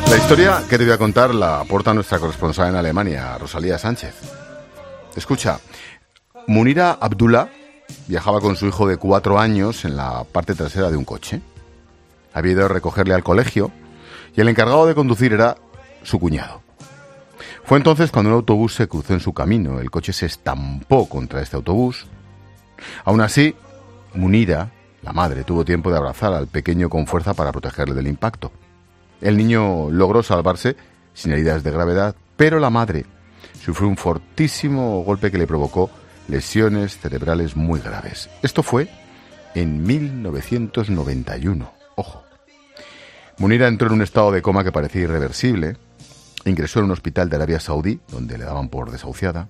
La historia que te voy a contar la aporta nuestra corresponsal en Alemania, Rosalía Sánchez. Escucha, Munira Abdullah viajaba con su hijo de 4 años en la parte trasera de un coche. Había ido a recogerle al colegio y el encargado de conducir era su cuñado. Fue entonces cuando un autobús se cruzó en su camino. El coche se estampó contra este autobús. Aún así, Munira, la madre, tuvo tiempo de abrazar al pequeño con fuerza para protegerle del impacto. El niño logró salvarse sin heridas de gravedad, pero la madre sufrió un fortísimo golpe que le provocó lesiones cerebrales muy graves. Esto fue en 1991. Ojo. Munira entró en un estado de coma que parecía irreversible. Ingresó en un hospital de Arabia Saudí, donde le daban por desahuciada.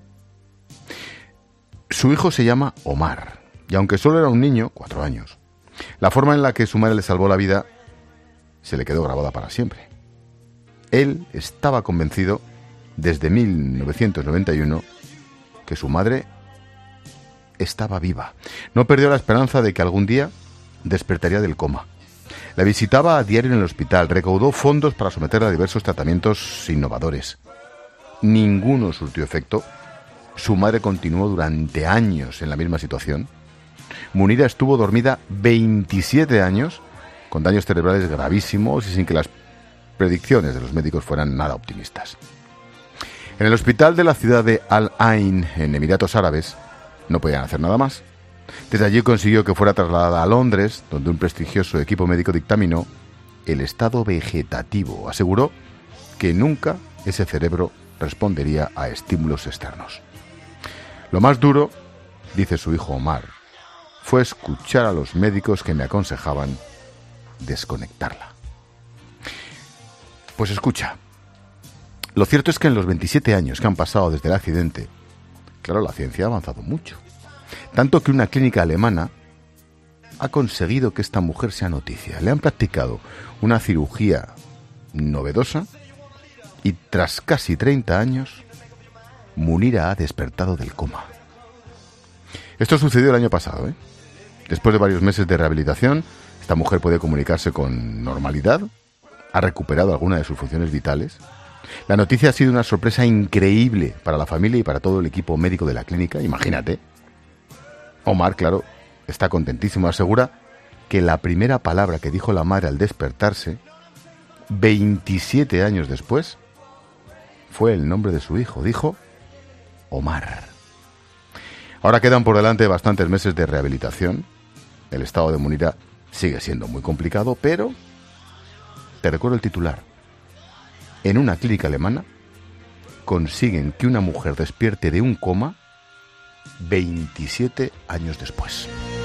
Su hijo se llama Omar, y aunque solo era un niño, 4 años, la forma en la que su madre le salvó la vida se le quedó grabada para siempre. Él estaba convencido desde 1991 que su madre estaba viva. No perdió la esperanza de que algún día despertaría del coma. La visitaba a diario en el hospital, recaudó fondos para someterla a diversos tratamientos innovadores. Ninguno surtió efecto. Su madre continuó durante años en la misma situación. Munira estuvo dormida 27 años, con daños cerebrales gravísimos y sin que las predicciones de los médicos fueran nada optimistas. En el hospital de la ciudad de Al Ain, en Emiratos Árabes, no podían hacer nada más. Desde allí consiguió que fuera trasladada a Londres, donde un prestigioso equipo médico dictaminó el estado vegetativo. Aseguró que nunca ese cerebro respondería a estímulos externos. Lo más duro, dice su hijo Omar, fue escuchar a los médicos que me aconsejaban desconectarla. Pues escucha, lo cierto es que en los 27 años que han pasado desde el accidente, claro, la ciencia ha avanzado mucho. Tanto que una clínica alemana ha conseguido que esta mujer sea noticia. Le han practicado una cirugía novedosa y tras casi 30 años, Munira ha despertado del coma. Esto sucedió el año pasado, Después de varios meses de rehabilitación, esta mujer puede comunicarse con normalidad, ha recuperado alguna de sus funciones vitales. La noticia ha sido una sorpresa increíble para la familia y para todo el equipo médico de la clínica, imagínate. Omar, claro, está contentísimo, asegura que la primera palabra que dijo la madre al despertarse, 27 años después, fue el nombre de su hijo. Dijo Omar. Ahora quedan por delante bastantes meses de rehabilitación. El estado de Munira sigue siendo muy complicado, pero te recuerdo el titular. En una clínica alemana consiguen que una mujer despierte de un coma 27 años después.